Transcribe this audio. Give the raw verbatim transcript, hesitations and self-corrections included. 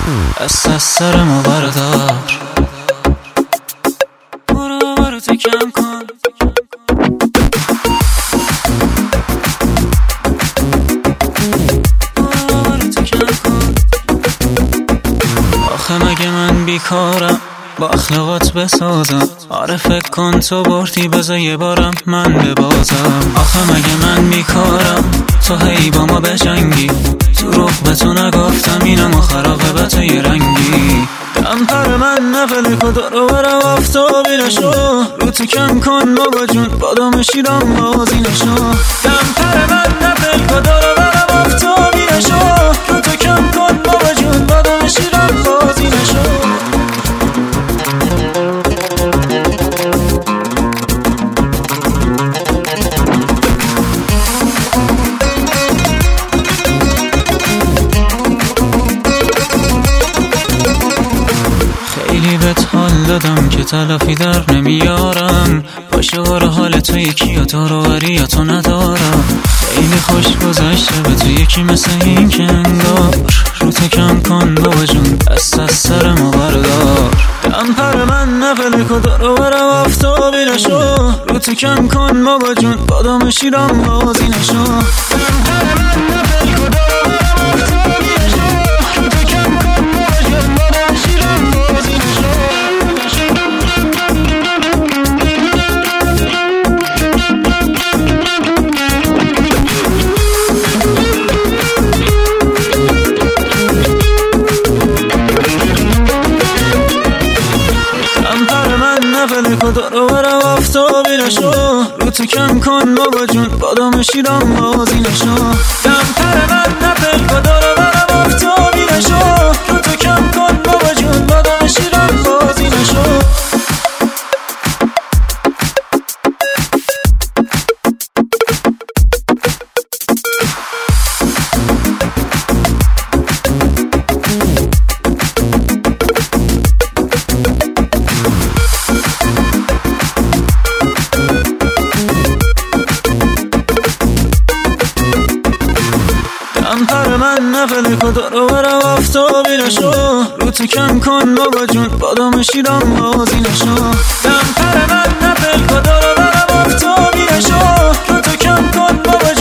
دست از سر ما بردار، برو برو تو کم کن. برو برو تو کم کن. آخه مگه من بیکارم با اخلاقات بسازم؟ آره فکر کن تو بردی بذار یه بارم من ببازم. آخه مگه من بیکارم تو هی با ما بجنگی؟ تو رخ به تو نگفتم اینم خرابه به تو یه رنگی. دم پر من نفل کدر رو برم آفتابی نشو، رو تو کم کن بابا جون بادام شیرم بازی نشو. دم پر من نفل کدر رو برم آفتابی نشو، رو تو کم کن بابا جون بادام شیرم بازی نشو. خیلی بهت حال دادم که تلافی در نمیارم، باشه برو حال تو یکی یا تو رو وری یا تو ندارم. خیلی خوش گذشته به تو یکی مثل این که انگار، رو تو کم کن بابا جون دست از سر ما بردار. دم پر من نفل کدر رو برم آفتابی نشو، رو تو کم کن بابا جون بادام شیرم بازی نشو. دم پر من نفل کدر رو برم آفتابی نشو، رو تو کم کن بابا جون بادام شیرم بازی نشو. نفل کدر رو برم آفتابی نشو، رو تو کم کن بابا جون بادام شیرم بازی نشو. دم پر من نفل کدر رو برم آفتابی نشو، رو تو کم کن بابا جون بادام شیرم بازی نشو. دم پر من نفل کدر رو برم آفتابی نشو، رو تو کم کن بابا جون بادام شیرم بازی نشو. دم پر من نفل کدر رو برم آفتابی نشو، رو تو کم کن بابا